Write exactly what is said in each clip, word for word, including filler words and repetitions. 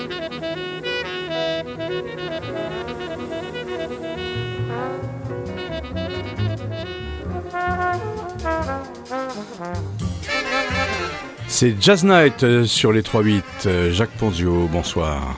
C'est Jazz Night sur les trois huit. Jacques Ponzio, bonsoir.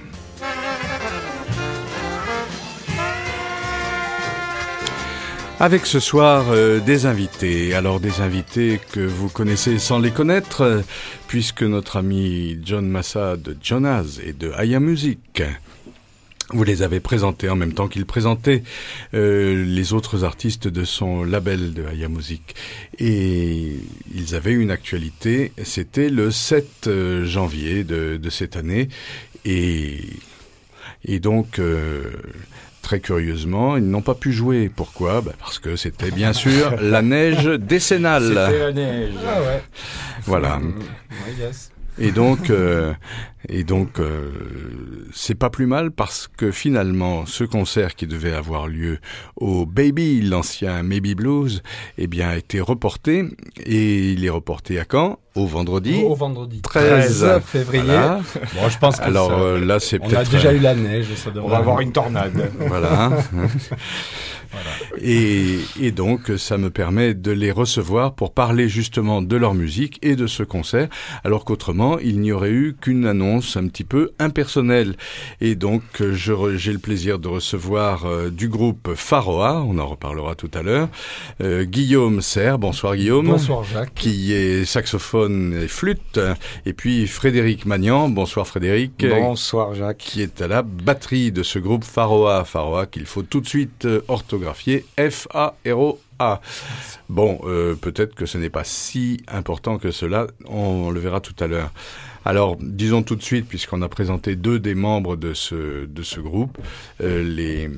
Avec ce soir euh, des invités. Alors des invités que vous connaissez sans les connaître, euh, puisque notre ami John Massa de Jonas et de Aya Music, vous les avez présentés en même temps qu'il présentait euh, les autres artistes de son label de Aya Music. Et ils avaient une actualité, c'était le sept janvier de, de cette année. Et, et donc, euh, très curieusement, ils n'ont pas pu jouer. Pourquoi ? Bah parce que c'était bien sûr la neige décennale. C'était la neige. Ah ouais. Voilà. Mmh. I guess. Et donc, euh, et donc, euh, c'est pas plus mal parce que finalement, ce concert qui devait avoir lieu au Baby, l'ancien Maybe Blues, eh bien, a été reporté. Et il est reporté à quand ? Au vendredi. Au vendredi treize février. Voilà. Bon, je pense que alors ça, euh, là, c'est on peut-être. a déjà eu la neige. Ça devrait on va avoir une tornade. Voilà. Voilà. Et, et donc, ça me permet de les recevoir pour parler justement de leur musique et de ce concert, alors qu'autrement, il n'y aurait eu qu'une annonce un petit peu impersonnelle. Et donc, je, j'ai le plaisir de recevoir euh, du groupe Pharoah, on en reparlera tout à l'heure, euh, Guillaume Serre, bonsoir Guillaume. Bonsoir Jacques. Qui est saxophone et flûte, et puis Frédéric Magnan, bonsoir Frédéric. Bonsoir Jacques. Qui est à la batterie de ce groupe Pharoah, Pharoah qu'il faut tout de suite euh, orthographier. F A R O A. Bon, euh, peut-être que ce n'est pas si important que cela, on, on le verra tout à l'heure. Alors, disons tout de suite, puisqu'on a présenté deux des membres de ce, de ce groupe, euh, les,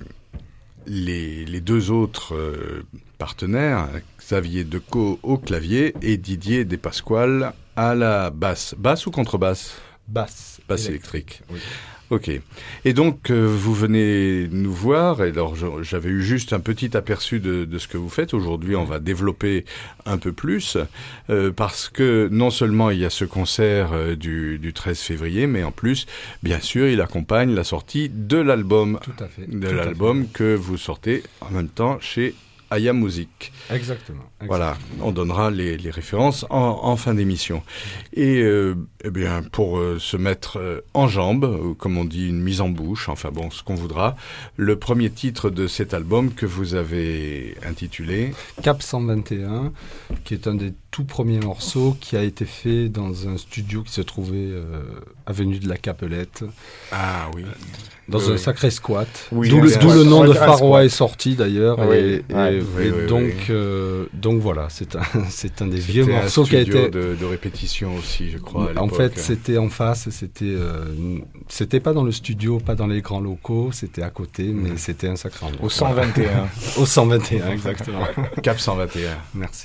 les, les deux autres euh, partenaires, Xavier Decaux au clavier et Didier Despasquales à la basse. Basse ou contrebasse ? Basse. Basse électrique. Oui. Ok. Et donc, euh, vous venez nous voir. Et alors, je, j'avais eu juste un petit aperçu de, de ce que vous faites. Aujourd'hui, on va développer un peu plus euh, parce que non seulement il y a ce concert euh, du, du treize février, mais en plus, bien sûr, il accompagne la sortie de l'album. Tout à fait. De Tout l'album que vous sortez en même temps chez Aya Music. Exactement. Exactement. Voilà, on donnera les, les références en, en fin d'émission. Et euh, eh bien, pour euh, se mettre euh, en jambes, euh, comme on dit, une mise en bouche, enfin bon, ce qu'on voudra, le premier titre de cet album que vous avez intitulé Cap cent vingt et un, qui est un des tout premiers morceaux qui a été fait dans un studio qui se trouvait euh, avenue de la Capelette. Ah oui. Dans oui, un oui. sacré squat. Oui, d'où, le, d'où le nom de Pharoah squat. est sorti d'ailleurs. Oui, et, et, ouais, et oui, oui, donc, oui. Euh, donc voilà, c'est un, c'est un des C'était vieux morceaux un qui a studio été. de, de répétition aussi, je crois. À En l'époque. fait, c'était en face, c'était, euh, c'était pas dans le studio, pas dans les grands locaux, c'était à côté, mais c'était un sacré endroit. Au cent vingt et un. Au cent vingt et un, exactement. Cap cent vingt et un. Merci.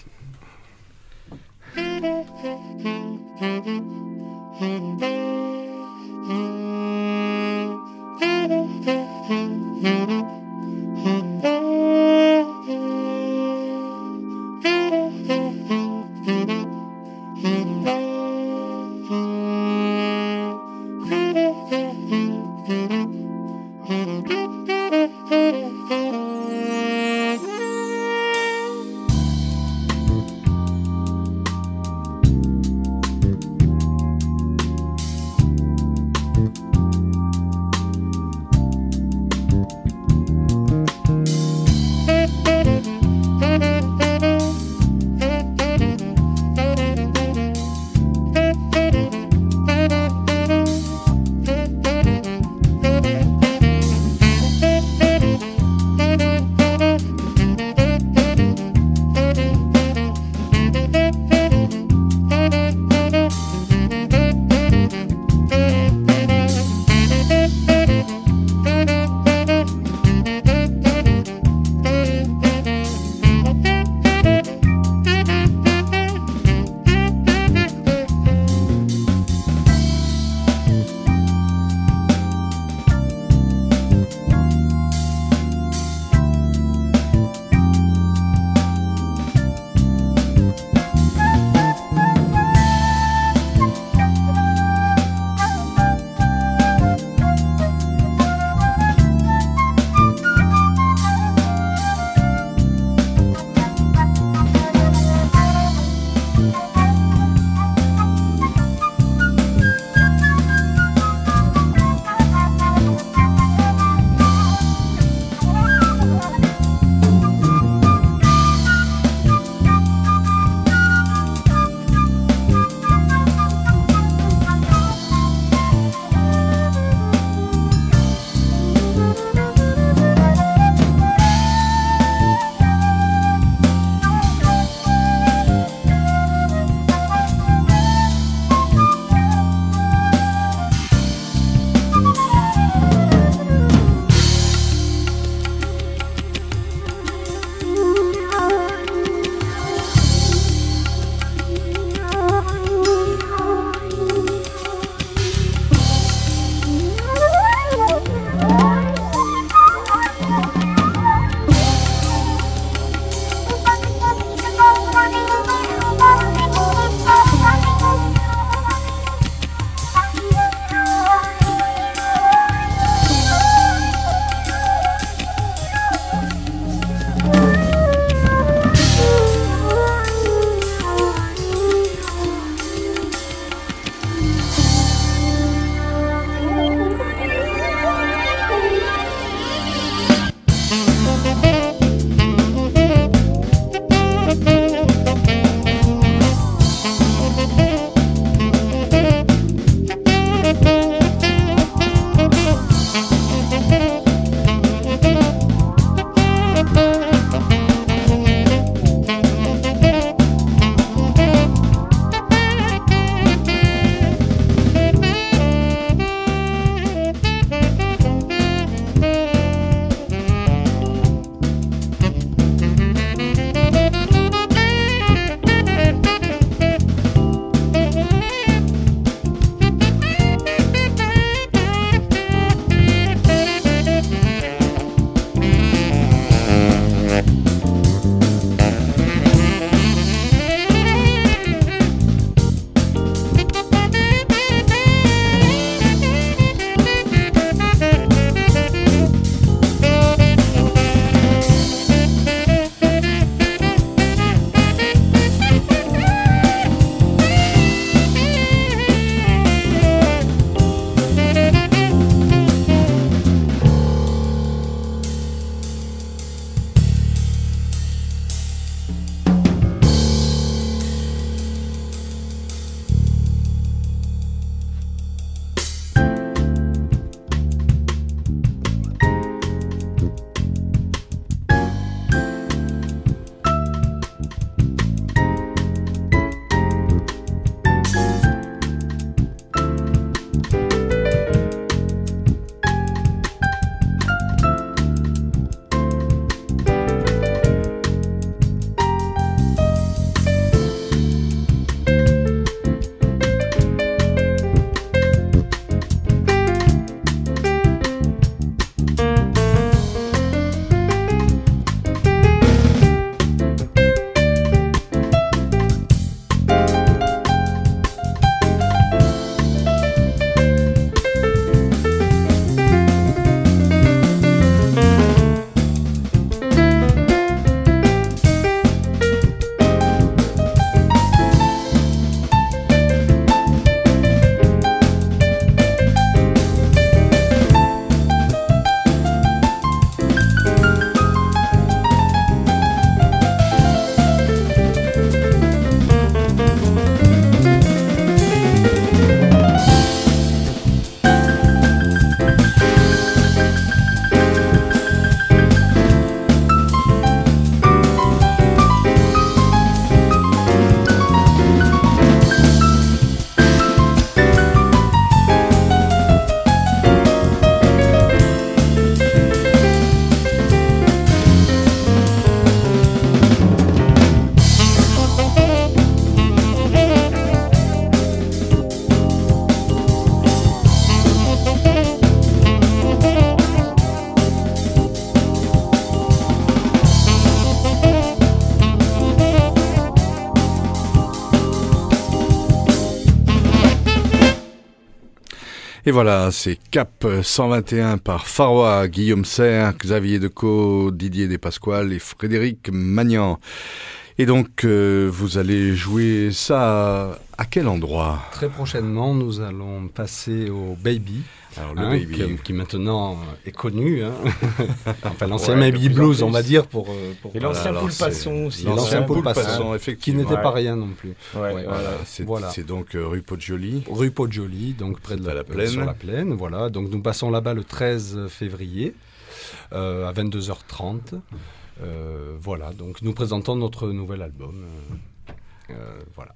Et voilà, c'est Cap cent vingt et un par Farois, Guillaume Serre, Xavier Decaux, Didier Despasquale et Frédéric Magnan. Et donc, euh, vous allez jouer ça à, à quel endroit ? Très prochainement, nous allons passer au Baby. Alors, le hein, Baby. Qui, qui maintenant est connu. Hein. Enfin, l'ancien Ouais, Baby Blues, on va dire. pour, pour Et l'ancien voilà, Poulpasson aussi. L'ancien Poulpasson, Poulpasson, qui effectivement. n'était Ouais. pas rien non plus. Ouais, Ouais, ouais. Voilà, c'est, Voilà. c'est donc euh, rue Poggioli. Rue Poggioli, donc près de C'est la, à la Plaine. sur la plaine. Voilà. Donc nous passons là-bas le treize février euh, à vingt-deux heures trente. Euh, voilà, donc nous présentons notre nouvel album. Euh, euh, voilà.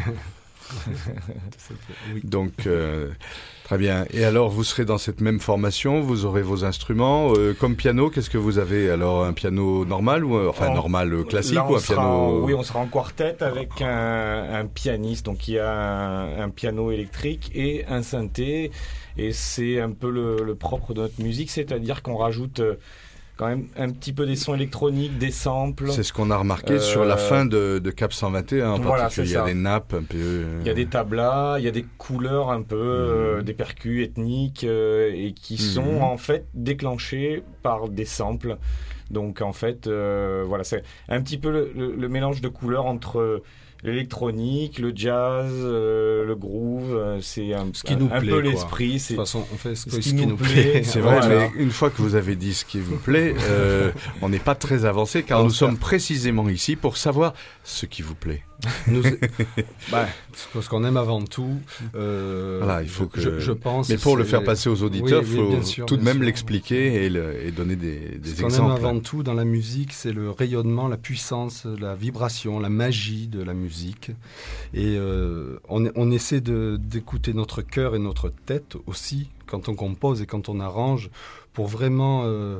Oui. Donc, euh, très bien. Et alors, vous serez dans cette même formation, vous aurez vos instruments. Euh, comme piano, qu'est-ce que vous avez ? Alors, un piano normal ou euh, enfin En- normal euh, classique Là, on ou un sera piano en- Oui, on sera en quartet avec un, un pianiste. Donc, il y a un, un piano électrique et un synthé. Et c'est un peu le, le propre de notre musique, c'est-à-dire qu'on rajoute euh, quand même un petit peu des sons électroniques, des samples. C'est ce qu'on a remarqué Euh, sur la fin de, de Cap cent vingt et un en voilà, particulier. c'est Il y a ça. des nappes un peu. euh, Il y a des tablas, il y a des couleurs un peu, euh, des percus ethniques euh, et qui sont Mhm. en fait déclenchés par des samples. Donc en fait, euh, voilà, c'est un petit peu le, le- le mélange de couleurs entre l'électronique, le jazz, euh, le groove. euh, C'est un, Ce qui un- nous un plaît, peu quoi. l'esprit. De C'est toute façon, on fait ce, ce que- qui ce qui nous nous plaît. plaît. C'est vrai, Voilà. mais une fois que vous avez dit ce qui vous plaît, euh, on n'est pas très avancé car Non, nous c'est sommes précisément ici pour savoir ce qui vous plaît. Nous, bah, ce qu'on aime avant tout, euh, Voilà, il faut que- je, je pense. Mais pour le c'est- faire passer aux auditeurs, il Oui, oui, faut bien sûr, tout de bien même sûr. l'expliquer et, le- et donner des, des Ce qu'on aime exemples. avant tout dans la musique, c'est le rayonnement, la puissance, la vibration, la magie de la musique. Et euh, on, on essaie de, d'écouter notre cœur et notre tête aussi quand on compose et quand on arrange pour vraiment, euh,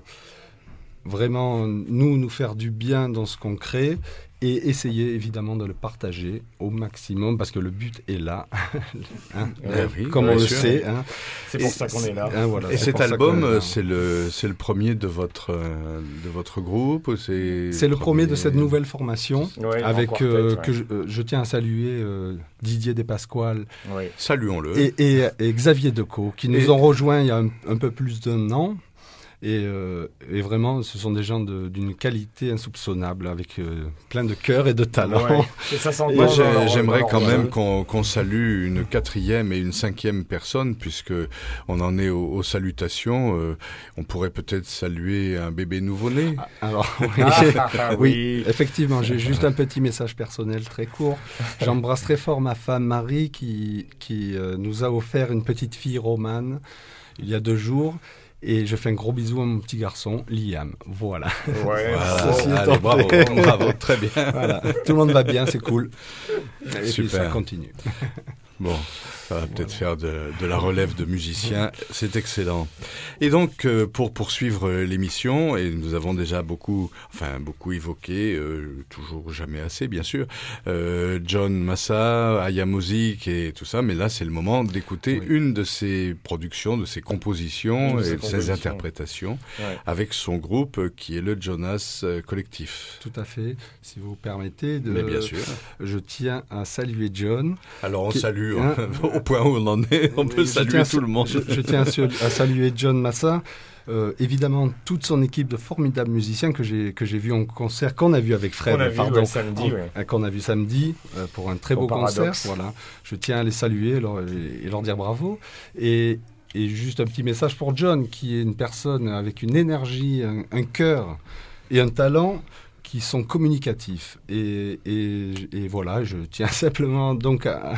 vraiment nous, nous faire du bien dans ce qu'on crée et essayer évidemment de le partager au maximum parce que le but est là, hein, Eh oui, comme bien on le sûr. sait. Hein. c'est pour Et ça qu'on est là. hein, voilà, Et c'est cet pour ça album, qu'on est là. c'est le, c'est le premier de votre, euh, de votre groupe ou c'est, C'est le premier de cette nouvelle formation. Ouais, en Avec quartet, euh, ouais. que je, euh, je tiens à saluer euh, Didier Despasquale Ouais. Saluons-le. et, et, et Xavier Decaux qui nous Et- ont rejoints il y a un, un peu plus d'un an. Et, euh, et vraiment, ce sont des gens de- d'une qualité insoupçonnable, avec euh, plein de cœur et de talent. Ouais. Et ça s'entend Moi, dans j'ai- leur- j'aimerais dans quand leur même jeu. qu'on, qu'on salue une quatrième et une cinquième personne, puisque on en est aux, aux salutations. Euh, on pourrait peut-être saluer un bébé nouveau-né. Alors, oui, Ah, ah, ah, oui, oui. effectivement, j'ai juste un petit message personnel très court. J'embrasse très fort ma femme Marie qui, qui euh, nous a offert une petite fille romane il y a deux jours. Et je fais un gros bisou à mon petit garçon, Liam. Voilà. Ouais. Voilà. Ceci Allez, étant bravo, fait. bravo, très bien. Voilà. Tout le monde va bien, c'est cool. Et puis Super. ça continue. Bon, ça va peut-être faire de, de la relève de musiciens, c'est excellent. Et donc, euh, pour poursuivre euh, l'émission, et nous avons déjà beaucoup, enfin beaucoup évoqué, euh, toujours jamais assez bien sûr, euh, John Massa, Aya Music et tout ça, mais là c'est le moment d'écouter Oui. une de ses productions, de ses compositions Une de et ses de ses compositions. interprétations Ouais. avec son groupe euh, qui est le Jonas euh, Collectif. Tout à fait. Si vous permettez, de, Mais bien sûr. je tiens à saluer John. Alors on Qui- salue, hein, au point où on en est, on peut Je saluer tiens à- tout le monde. Je, je tiens à, su- à saluer John Massa. Euh, évidemment, toute son équipe de formidables musiciens que j'ai que j'ai vu en concert, qu'on a vu avec Fred, On a vu, pardon, ouais, samedi, en- ouais. euh, qu'on a vu samedi euh, pour un très Au beau Paradoxe. concert. Voilà, je tiens à les saluer leur- et, et leur dire bravo. Et, et juste un petit message pour John, qui est une personne avec une énergie, un, un cœur et un talent qui sont communicatifs. Et, et, et voilà, je tiens simplement donc à,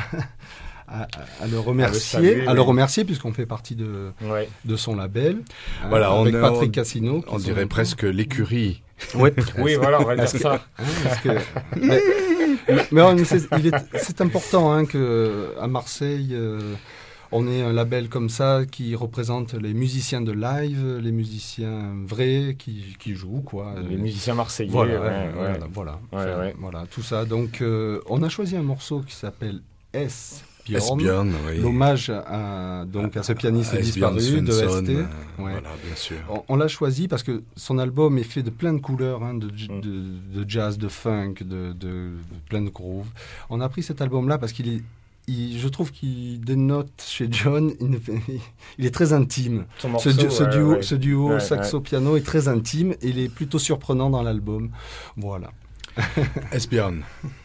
à, à le remercier, à le, saluer, oui. remercier puisqu'on fait partie de, Ouais. de son label. hein, Voilà, on avec est- Patrick on- Cassino. qui On sont- dirait presque l'écurie. Ouais. Oui, voilà, on va dire Est-ce que- ça. Hein, parce que- mais mais on- c'est, il est- c'est important hein, que à Marseille, euh, on ait un label comme ça qui représente les musiciens de live, les musiciens vrais qui, qui jouent quoi. Les musiciens marseillais. Voilà, ouais, ouais. voilà, voilà, Ouais, Enfin, ouais. voilà, tout ça. Donc, euh, on a choisi un morceau qui s'appelle S. Bjorn, Esbjörn, oui. l'hommage à donc à ce pianiste À Esbjörn disparu de Svensson, S T. euh, Ouais. Voilà, bien sûr. On, on l'a choisi parce que son album est fait de plein de couleurs, hein, de, Mm. de, de jazz, de funk, de, de, de plein de grooves. On a pris cet album-là parce qu'il est il, je trouve qu'il dénote chez John, il, il est très intime. Son morceau, ce, du, ce ouais, duo, ouais. ce duo ouais, saxo-piano ouais. est très intime et il est plutôt surprenant dans l'album. Voilà. Esbjørn.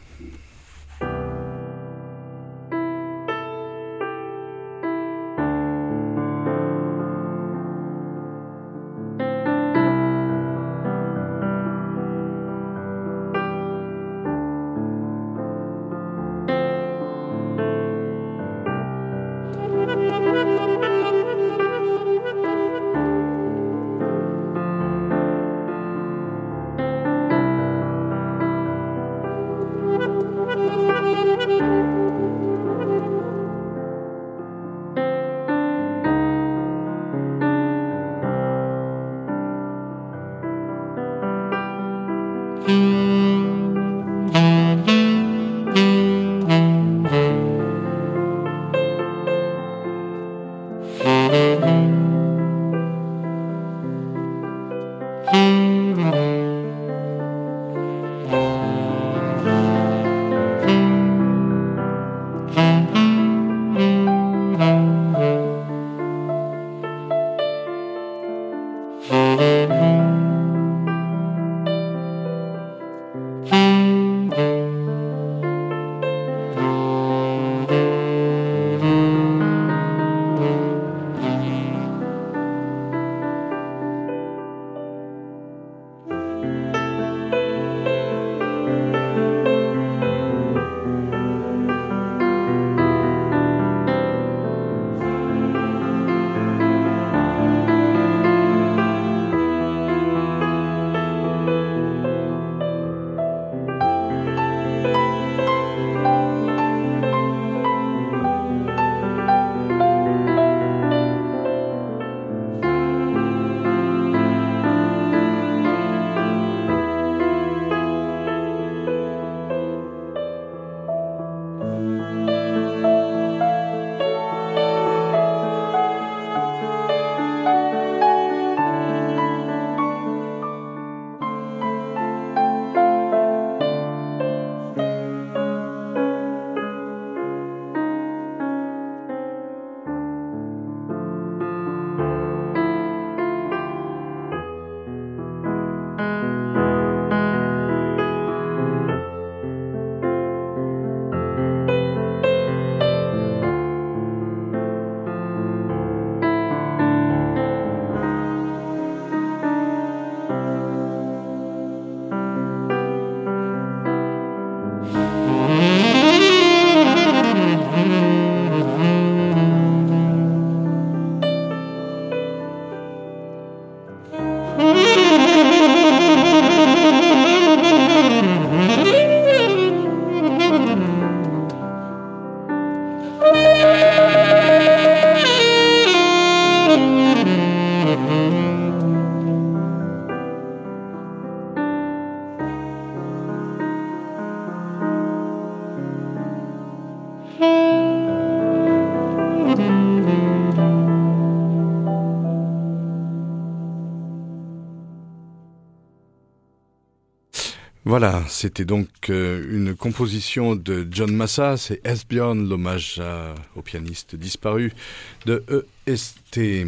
Voilà, c'était donc euh, une composition de John Massa, c'est Esbjørn, l'hommage à, au pianiste disparu de E S T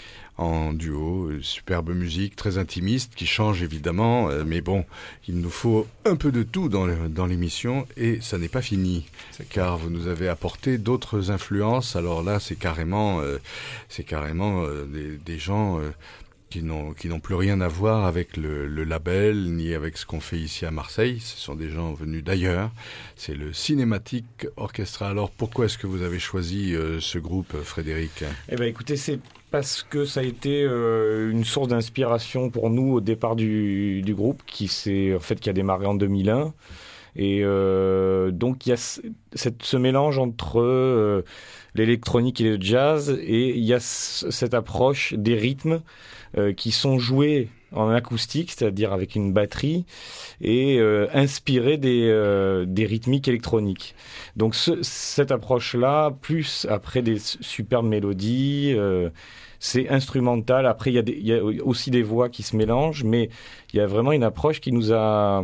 en duo, superbe musique, très intimiste, qui change évidemment, euh, mais bon, il nous faut un peu de tout dans, dans l'émission et ça n'est pas fini, car vous nous avez apporté d'autres influences, alors là c'est carrément, euh, c'est carrément euh, des, des gens... Euh, qui n'ont, qui n'ont plus rien à voir avec le, le label, ni avec ce qu'on fait ici à Marseille. Ce sont des gens venus d'ailleurs. C'est le Cinematic Orchestra. Alors, pourquoi est-ce que vous avez choisi euh, ce groupe, Frédéric ? Eh ben, écoutez, c'est parce que ça a été euh, une source d'inspiration pour nous au départ du, du groupe, qui, s'est, en fait, qui a démarré en deux mille un. Et euh, donc, il y a c- cette, ce mélange entre euh, l'électronique et le jazz, et il y a c- cette approche des rythmes euh, qui sont joués en acoustique, c'est-à-dire avec une batterie, et euh, inspirés des, euh, des rythmiques électroniques. Donc, ce, cette approche-là, plus après des superbes mélodies, euh, c'est instrumental. Après, il y a des, il y a aussi des voix qui se mélangent, mais il y a vraiment une approche qui nous a...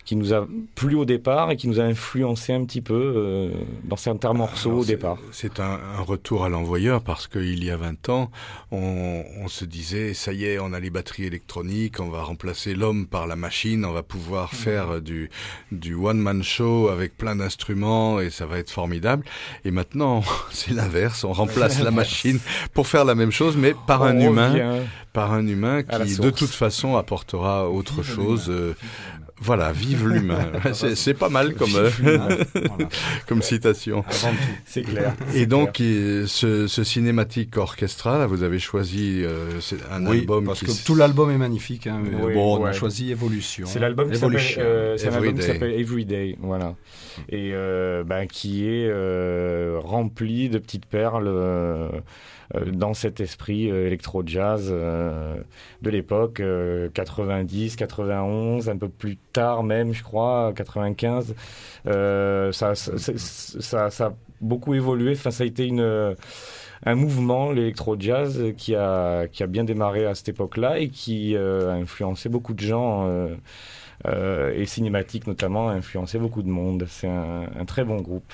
qui nous a plu au départ et qui nous a influencé un petit peu euh, dans certains morceaux Alors, au départ. C'est un, un retour à l'envoyeur parce qu'il y a vingt ans, on, on se disait, ça y est, on a les batteries électroniques, on va remplacer l'homme par la machine, on va pouvoir faire du, du one-man show avec plein d'instruments et ça va être formidable. Et maintenant, c'est l'inverse, on remplace la machine pour faire la même chose, mais par on un humain, revient par un humain qui, de toute façon, apportera autre Vive chose. l'humain. Voilà, vive l'humain. c'est, c'est pas mal comme, euh, Voilà. comme citation. Avant tout. C'est clair. Et c'est donc, clair. il- ce, ce cinématique orchestra, là, vous avez choisi euh, c'est un Oui, album parce qui que s- tout l'album est magnifique. Hein, mais Oui, bon, on a ouais. choisi Evolution. C'est l'album qui s'appelle, Evolution. euh, c'est un album qui Everyday. s'appelle Everyday, voilà, et euh, ben, qui est euh, rempli de petites perles euh, euh, dans cet esprit euh, électro-jazz euh, de l'époque, euh, quatre-vingt-dix, quatre-vingt-onze, un peu plus tard même, je crois, quatre-vingt-quinze. Euh, ça, ça, ça, ça a beaucoup évolué. Enfin, ça a été une un mouvement, l'électro-jazz, qui a, qui a bien démarré à cette époque-là et qui euh, a influencé beaucoup de gens, euh, euh, et Cinématique notamment a influencé beaucoup de monde. C'est un, un très bon groupe.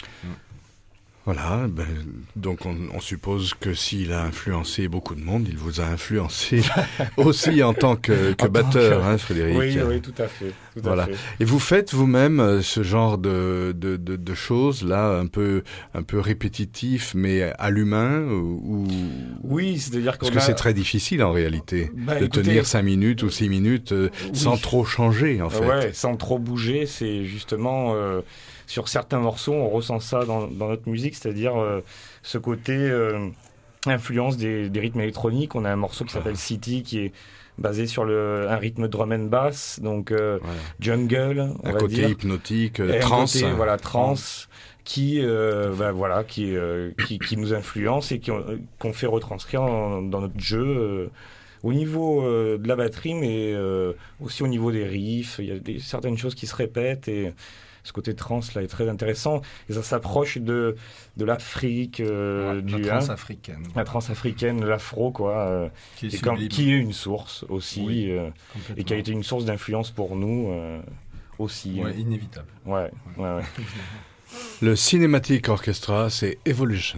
Voilà, ben, donc on, on suppose que s'il a influencé beaucoup de monde, il vous a influencé aussi en tant que, que En tant batteur, que- hein, Frédéric. Oui, oui, tout à fait. Tout Voilà. à fait. Et vous faites vous-même euh, ce genre de, de, de, de choses là, un peu, un peu répétitif, mais à l'humain, ou, ou- Oui, c'est-à-dire qu'on parce que a- c'est très difficile en réalité Bah, de écoutez, tenir cinq minutes ou six minutes euh, oui. sans trop changer en fait. Ouais, sans trop bouger, c'est justement euh, sur certains morceaux, on ressent ça dans, dans notre musique, c'est-à-dire euh, ce côté euh, influence des, des rythmes électroniques. On a un morceau qui s'appelle City qui est basé sur le, un rythme drum and bass, donc euh, Voilà. jungle, on Un va côté dire. hypnotique, euh, Et un trans. côté, voilà, trans, qui, euh, bah, voilà, qui, euh, qui, qui nous influence et qui, euh, qu'on fait retranscrire en- dans notre jeu. euh, au niveau euh, de la batterie, mais euh, aussi au niveau des riffs, il y a des, certaines choses qui se répètent et ce côté trans là est très intéressant et ça s'approche de, de l'Afrique, euh, Ouais, du la hein, trans-africaine. la transafricaine, l'afro quoi, euh, Qui est et comme, sublime. qui est une source aussi Oui, euh, Complètement. et qui a été une source d'influence pour nous euh, aussi. Ouais, hein. inévitable. Ouais, ouais, ouais. Le Cinematic Orchestra, c'est Evolution.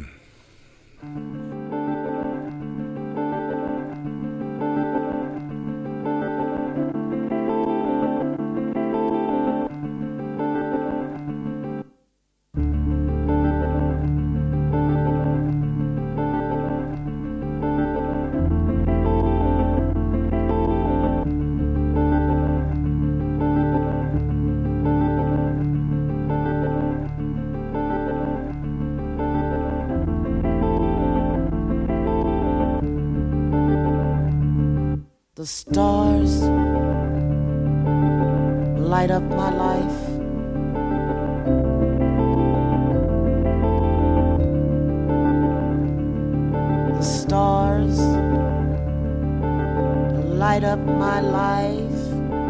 The stars light up my life. The stars light up my life.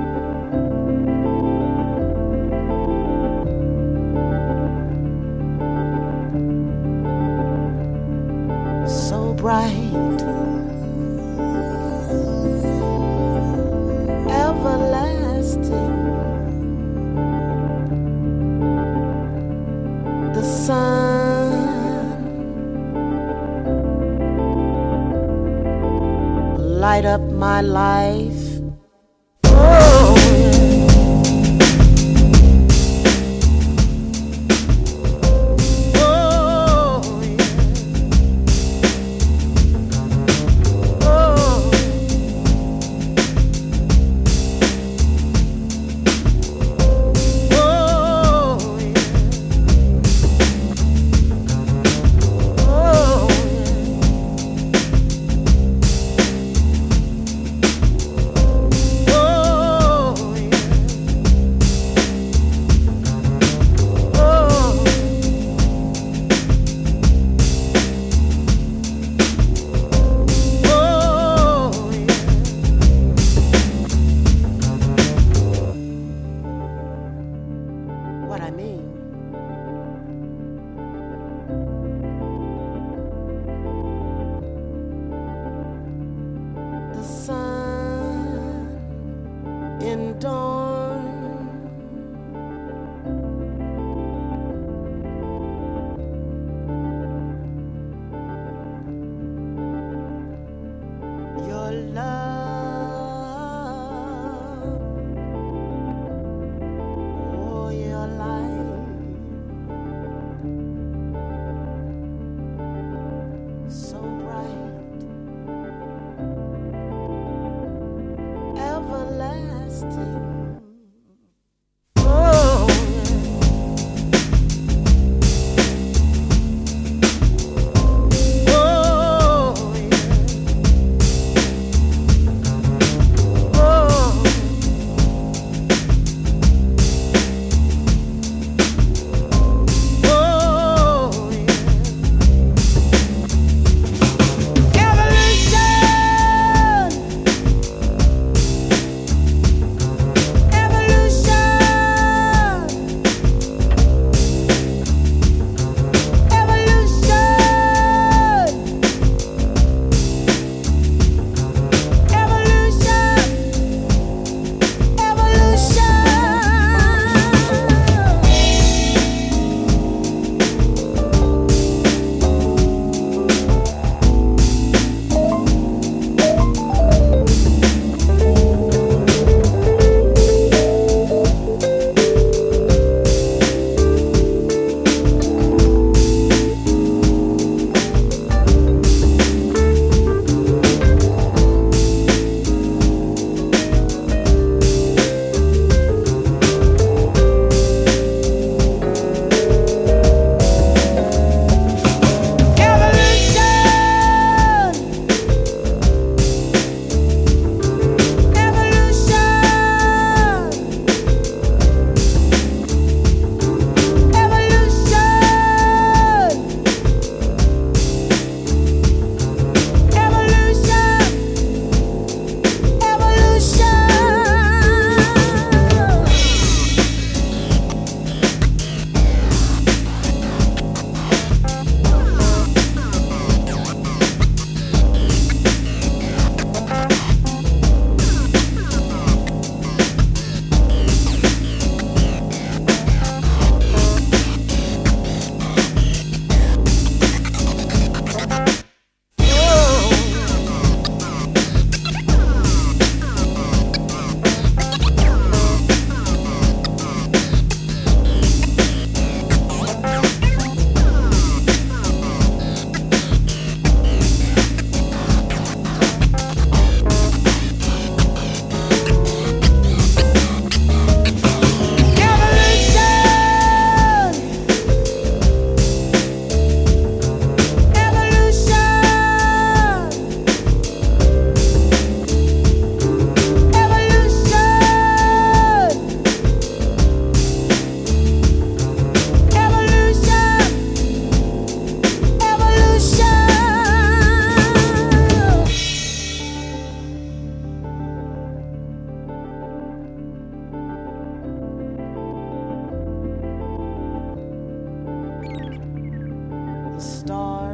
So bright. Everlasting, the sun light up my life. Oh, oh, yeah. Oh. Oh, yeah. Oh, yeah.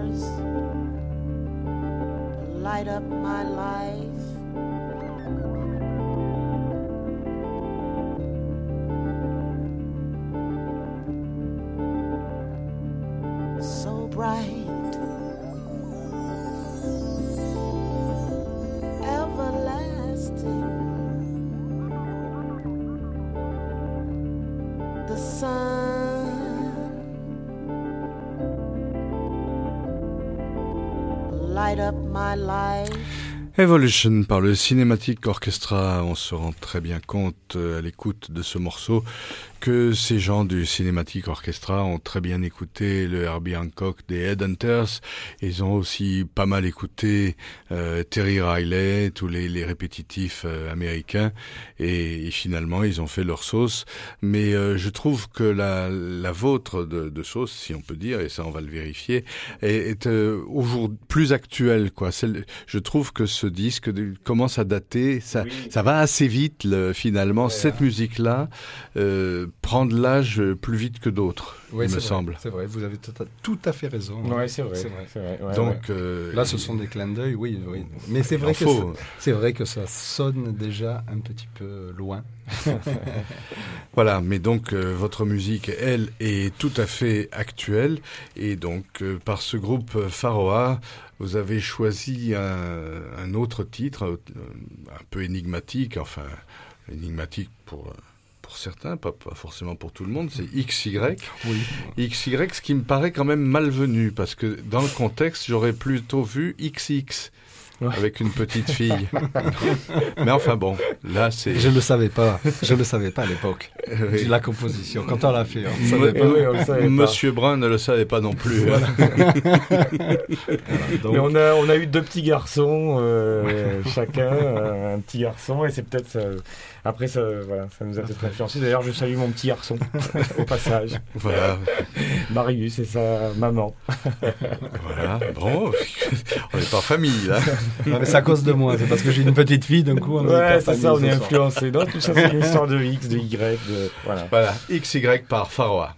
stars light up my life. So bright, everlasting. The sun light up my life. Evolution par le Cinematic Orchestra. On se rend très bien compte à l'écoute de ce morceau que ces gens du Cinematic Orchestra ont très bien écouté le Herbie Hancock des Headhunters. Ils ont aussi pas mal écouté euh, Terry Riley, tous les, les répétitifs euh, américains, et, et finalement ils ont fait leur sauce. Mais euh, je trouve que la, la vôtre de, de sauce, si on peut dire, et ça on va le vérifier, est, est euh, aujourd'hui plus actuelle, quoi. Celle, je trouve que ce disque de, commence à dater, ça, Oui. ça va assez vite le, finalement. Ouais, cette ouais. musique-là euh, prend de l'âge plus vite que d'autres, ouais, il me vrai, semble. C'est vrai, vous avez tout à, tout à fait raison. Ouais, c'est vrai. C'est vrai. C'est vrai. Ouais, Donc ouais. euh, là, ce sont des clins d'œil, oui, oui. Mais c'est vrai que ça, c'est vrai que ça sonne déjà un petit peu loin. Voilà, mais donc euh, votre musique, elle, est tout à fait actuelle, et donc euh, par ce groupe euh, Pharoah, vous avez choisi un, un autre titre, euh, un peu énigmatique, enfin énigmatique pour pour certains, pas, pas forcément pour tout le monde, c'est X Y. Oui. X Y, ce qui me paraît quand même malvenu, parce que dans le contexte, j'aurais plutôt vu X X. Avec une petite fille. Mais enfin bon, là c'est... Je ne le savais pas, je ne le savais pas à l'époque. Oui. La composition, quand on l'a fait, on ne savait pas. Oui, on le savait Monsieur pas. Brun ne le savait pas non plus. Voilà. Voilà, donc... Mais on a, on a eu deux petits garçons, euh, chacun, euh, un petit garçon, et c'est peut-être ça... Après, ça, voilà, ça nous a peut-être influencé. D'ailleurs, je salue mon petit garçon, au passage. Voilà. Marius et sa maman. Voilà, bon, on n'est pas famille, là. Non, mais c'est à cause de moi, c'est parce que j'ai une petite fille, d'un coup, on ouais, est c'est famille, ça, on est influencé. Non, tout ça, c'est une histoire de X, de Y, de... Voilà. Voilà, X Y par Pharoah.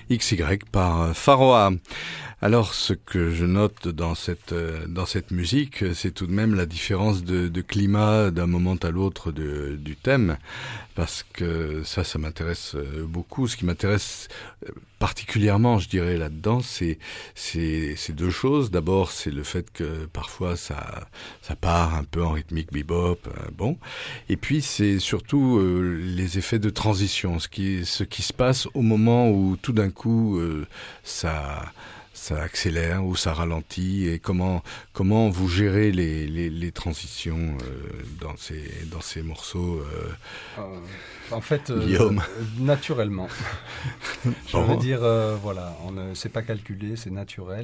X Y par Pharoah. Alors, ce que je note dans cette euh, dans cette musique, c'est tout de même la différence de, de climat d'un moment à l'autre de, du thème, parce que ça, ça m'intéresse beaucoup. Ce qui m'intéresse particulièrement, je dirais, là-dedans, c'est c'est c'est deux choses. D'abord, c'est le fait que parfois ça ça part un peu en rythmique bebop, euh, bon. Et puis, c'est surtout euh, les effets de transition, ce qui ce qui se passe au moment où tout d'un coup euh, ça ça accélère ou ça ralentit, et comment comment vous gérez les les, les transitions euh, dans ces dans ces morceaux euh, euh, en fait euh, Guillaume. Euh, naturellement. Je Bon. veux dire euh, voilà, on ne c'est pas calculé, c'est naturel.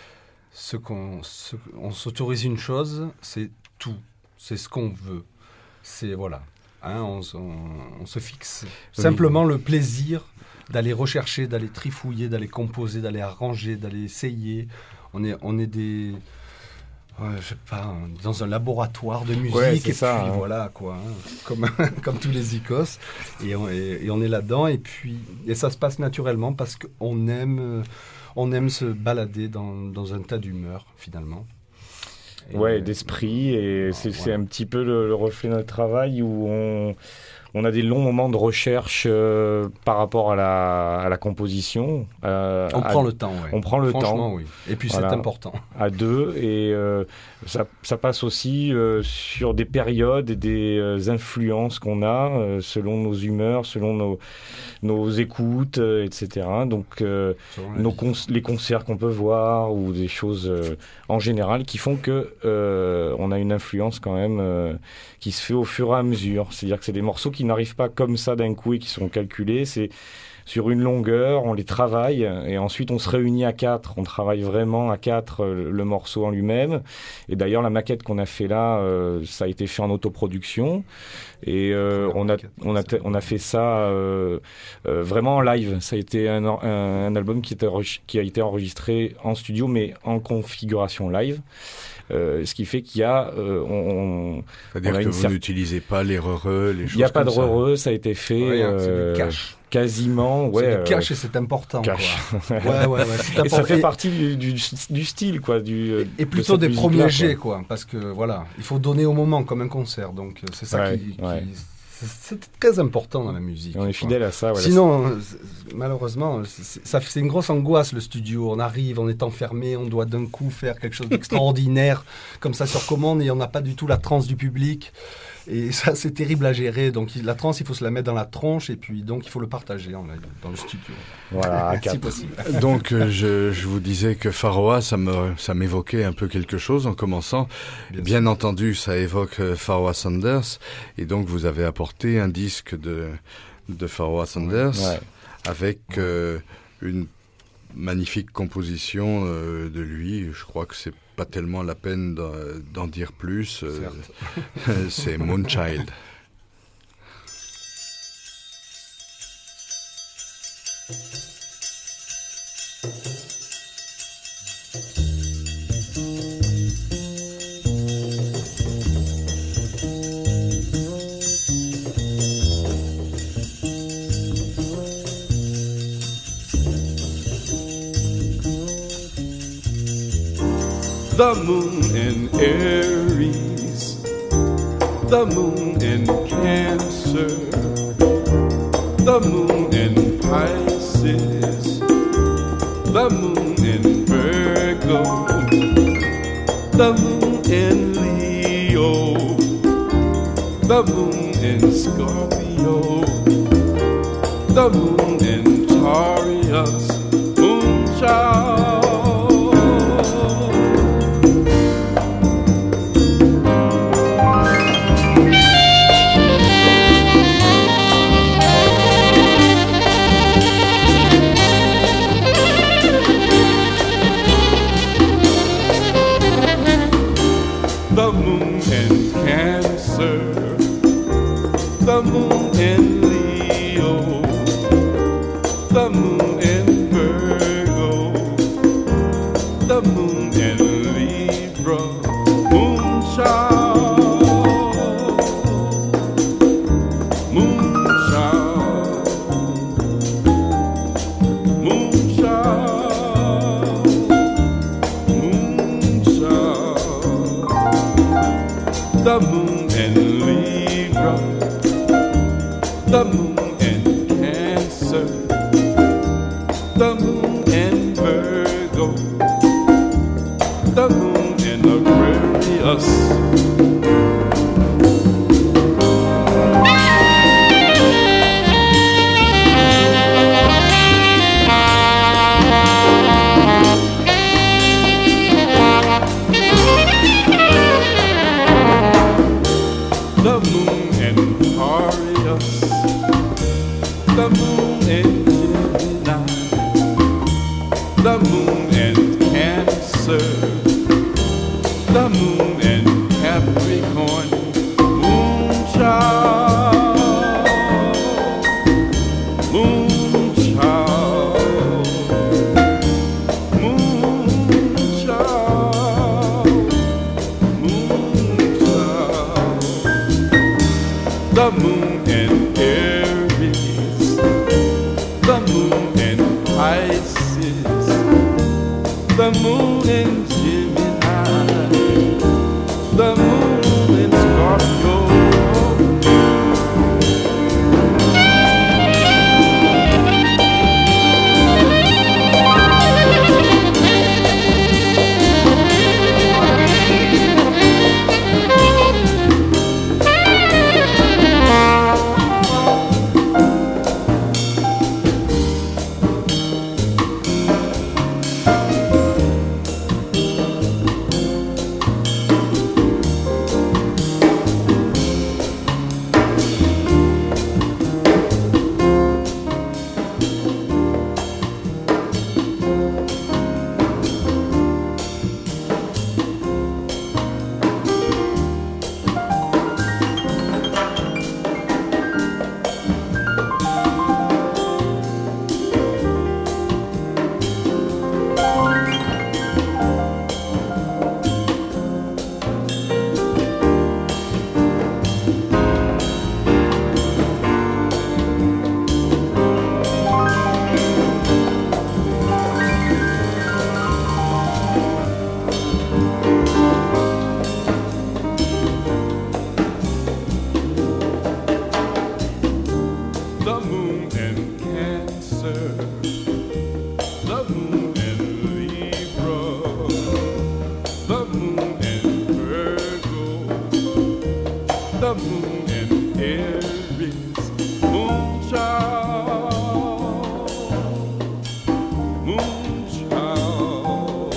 Ce qu'on ce, on s'autorise une chose, c'est tout, c'est ce qu'on veut. C'est voilà, hein, on, on, on se fixe Oui. simplement le plaisir d'aller rechercher, d'aller trifouiller, d'aller composer, d'aller arranger, d'aller essayer. On est, on est des, ouais, je sais pas, dans un laboratoire de musique, Ouais, c'est et ça, puis hein. voilà quoi, hein, comme comme tous les icos, et on, et, et on est là-dedans, et puis et ça se passe naturellement parce qu'on aime, euh, on aime se balader dans dans un tas d'humeurs finalement. Et, Ouais, euh, d'esprit, et c'est voilà. c'est un petit peu le, le reflet de notre travail où on, on a des longs moments de recherche euh, par rapport à la, à la composition. euh, On à, prend le temps, ouais. on prend le Franchement, temps. oui. Et puis Voilà. c'est important. à deux, et euh, ça, ça passe aussi euh, sur des périodes et des euh, influences qu'on a euh, selon nos humeurs, selon nos, nos écoutes, euh, et cetera. Donc euh, Selon la nos vie. cons- les concerts qu'on peut voir ou des choses euh, en général qui font que euh, on a une influence quand même euh, qui se fait au fur et à mesure. C'est-à-dire que c'est des morceaux qui n'arrivent pas comme ça d'un coup et qui sont calculés. C'est sur une longueur, on les travaille et ensuite on se réunit à quatre. On travaille vraiment à quatre euh, le morceau en lui-même. Et d'ailleurs, la maquette qu'on a fait là, euh, ça a été fait en autoproduction. Et euh, on, a, on, a, on a fait ça euh, euh, vraiment en live. Ça a été un, un, un album qui, était, qui a été enregistré en studio, mais en configuration live. Euh, ce qui fait qu'il y a... Euh, on, C'est-à-dire on a que une vous cer- n'utilisez pas les re-re, les choses il n'y a pas de comme ça. re-re, ça a été fait Rien, euh, c'est du cash. quasiment. Ouais, c'est du cash euh, et c'est important. cash. Quoi. Ouais, ouais, ouais. C'est Et ça important. fait Et- partie du, du, du style, quoi. Du, euh, Et de plutôt cette des musique-là, premiers quoi. jets, quoi. Parce que voilà, il faut donner au moment comme un concert. Donc euh, c'est ça Ouais, qui, qui- ouais. c'est, c'est très important dans la musique. Et on est quoi. fidèle à ça. Voilà. Sinon, euh, c'est- malheureusement, c'est, ça, c'est une grosse angoisse le studio. On arrive, on est enfermé, on doit d'un coup faire quelque chose d'extraordinaire comme ça sur commande et on n'a pas du tout la transe du public. Et ça, c'est terrible à gérer. Donc il- la transe, il faut se la mettre dans la tronche et puis donc il faut le partager en live, dans le studio. Voilà, à si quatre. possible. Donc euh, je, je vous disais que Pharoah, ça me ça m'évoquait un peu quelque chose en commençant. Bien Bien, sûr. entendu, ça évoque euh, Pharoah Sanders, et donc vous avez apporté un disque de de Pharoah Sanders Ouais. avec euh, une magnifique composition euh, de lui. Je crois que c'est pas tellement la peine d'en, d'en dire plus. euh, Certes. c'est Moonchild. The moon in Aries, the moon in Cancer, the moon in Pisces, the moon in Virgo, the moon in Leo, the moon in Scorpio, the moon in Taurus, Moonchild. The moon in Cancer, the moon in Leo, the moon in Virgo, the moon in Libra, Moonchild, Moonchild, Moonchild. the moon in Libra, the moon in Cancer, the moon in Virgo, the moon in Aquarius. The moon in Aquarius, the moon in Gemini, the moon in Cancer, the moon in Capricorn, moon child, moon child, moon child, moon child. The moon in Aries, the moon in Pisces, the moon in Gemini, the moon in Scorpio. The moon in Cancer, the moon in Libra, the moon in Virgo, the moon in Aries, moon child, moon child.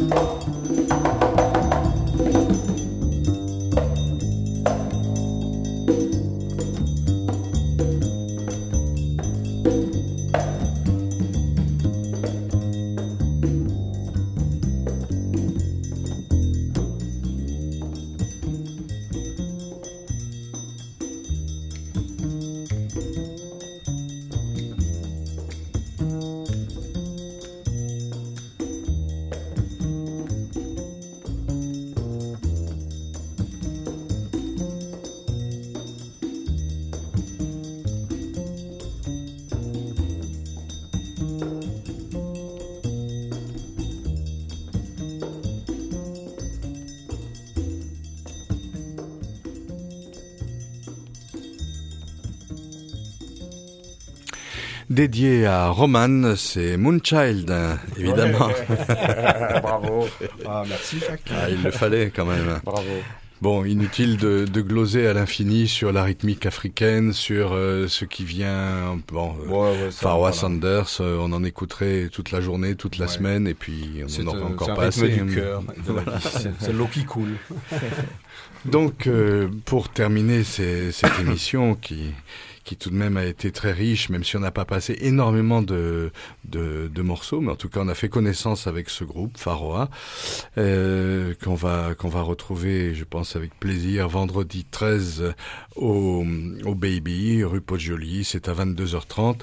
Dédié à Roman, c'est Moonchild, évidemment. Ouais. Bravo. Ah, merci Jacques. Ah, il le fallait quand même. Bravo. Bon, inutile de, de gloser à l'infini sur la rythmique africaine, sur euh, ce qui vient, bon, euh, Ouais, ouais, ça, Pharoah voilà. Sanders, euh, on en écouterait toute la journée, toute la Ouais. semaine, et puis on C'est n'en aura un- encore c'est un pas rythme assez. du cœur, de la vie. C'est- c'est l'eau qui coule. Donc, euh, pour terminer ces- cette émission qui qui tout de même a été très riche, même si on n'a pas passé énormément de, de, de morceaux, mais en tout cas on a fait connaissance avec ce groupe, Pharoah, euh, qu'on va qu'on va retrouver, je pense, avec plaisir, vendredi treize au, au Baby, rue Poggioli, c'est à vingt-deux heures trente,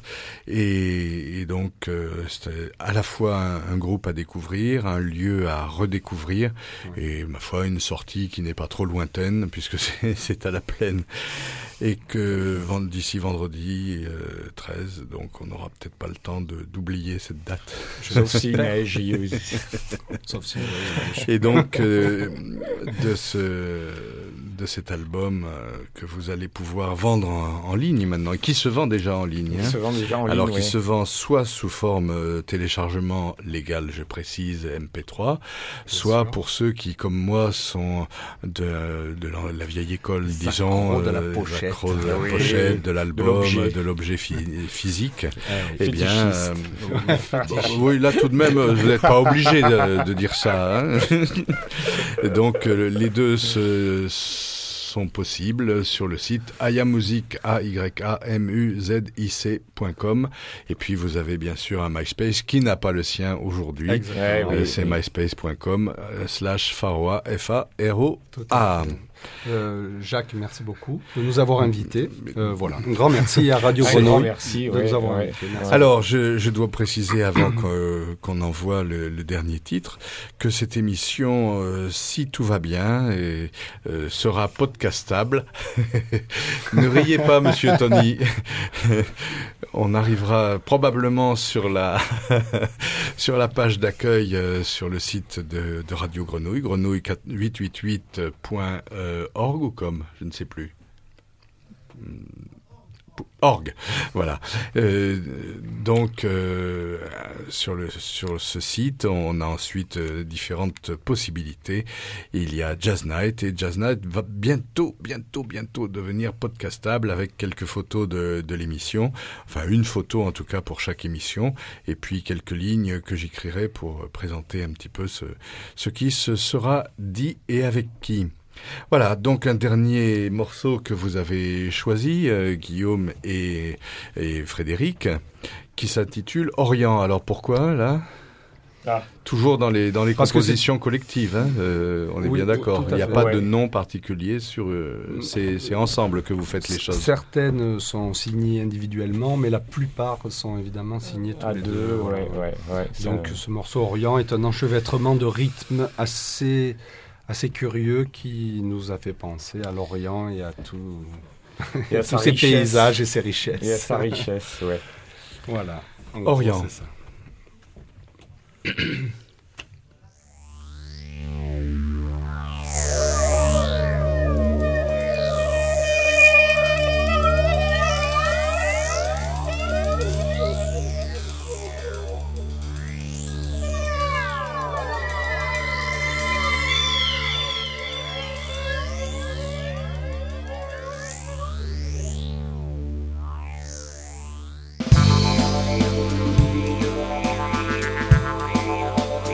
et, et donc euh, c'est à la fois un, un groupe à découvrir, un lieu à redécouvrir, et ma foi une sortie qui n'est pas trop lointaine, puisque c'est, c'est à la plaine, et que vend- d'ici vendredi euh, treize, donc on n'aura peut-être pas le temps de, d'oublier cette date. Sauf s'il neige, il- Sauf si, Et donc, euh, de ce de cet album euh, que vous allez pouvoir vendre en, en ligne maintenant, et qui se vend déjà en ligne. il hein. se vend déjà en Alors ligne. qu'il ouais. se vend soit sous forme euh, téléchargement légal, je précise, M P trois, soit sûr. pour ceux qui, comme moi, sont de, de la, la vieille école, Les disons, accros de la euh, les pochette. accros de la Oui. pochette, de l'album, l'objet. de l'objet phy- physique. Eh, Eh bien, Fétichiste. euh, bon, oui, là tout de même, euh, vous n'êtes pas obligé de, de dire ça. Hein. Et donc, euh, les deux se, sont possibles sur le site ayamusic a y a m u z i c point com. Et puis, vous avez bien sûr un MySpace qui n'a pas le sien aujourd'hui. Exactement. Ouais, Euh, oui, c'est oui. myspace.com euh, slash Pharoah, F A R O Tout à A. fait. Euh, Jacques, merci beaucoup de nous avoir invités. Euh, voilà, un grand merci à Radio Un grand Grenouille merci, de ouais, nous avoir ouais. invités. Merci. Alors, je, je dois préciser avant qu'on, qu'on envoie le, le dernier titre que cette émission, euh, si tout va bien, et, euh, sera podcastable. Ne riez pas, Monsieur Tony. On arrivera probablement sur la sur la page d'accueil euh, sur le site de, de Radio Grenouille, grenouille huit cent quatre-vingt-huit point org ou com, je ne sais plus. Org, voilà. Euh, donc euh, sur le sur ce site, on a ensuite euh, différentes possibilités. Il y a Jazz Night et Jazz Night va bientôt, bientôt, bientôt devenir podcastable avec quelques photos de, de l'émission, enfin une photo en tout cas pour chaque émission, et puis quelques lignes que j'écrirai pour présenter un petit peu ce ce qui se sera dit et avec qui. Voilà, donc un dernier morceau que vous avez choisi, euh, Guillaume et, et Frédéric, qui s'intitule Orient. Alors pourquoi, là Ah. Toujours dans les, dans les Parce que compositions collectives, hein, euh, on est Oui, bien d'accord. tout à Il n'y a fait. pas Ouais. de nom particulier sur... Euh, c'est, c'est ensemble que vous faites les choses. Certaines sont signées individuellement, mais la plupart sont évidemment signées tous À les deux, deux. voilà. ouais, ouais, ouais. ça- Donc ce morceau Orient est un enchevêtrement de rythmes assez, assez curieux qui nous a fait penser à l'Orient et à tout, il y a tous sa ces richesse. paysages et ces richesses. Il y a sa richesse, ouais. Voilà. En gros, Orient. c'est ça. Orient.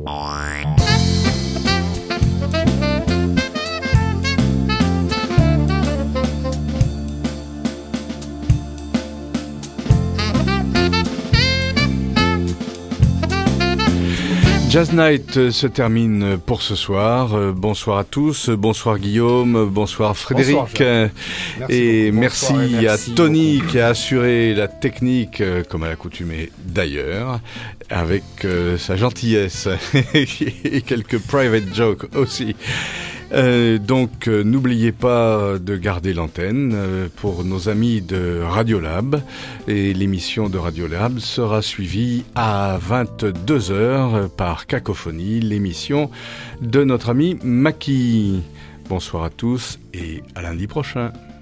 Jazz Night se termine pour ce soir. Bonsoir à tous, bonsoir Guillaume, bonsoir Frédéric. Bonsoir, merci et beaucoup. merci, Bonsoir et merci à Tony beaucoup. qui a assuré la technique, comme à l'accoutumée d'ailleurs, avec euh, sa gentillesse et quelques private jokes aussi. Euh, donc euh, n'oubliez pas de garder l'antenne euh, pour nos amis de Radiolab, et l'émission de Radiolab sera suivie à vingt-deux heures par Cacophonie, l'émission de notre ami Maki. Bonsoir à tous et à lundi prochain.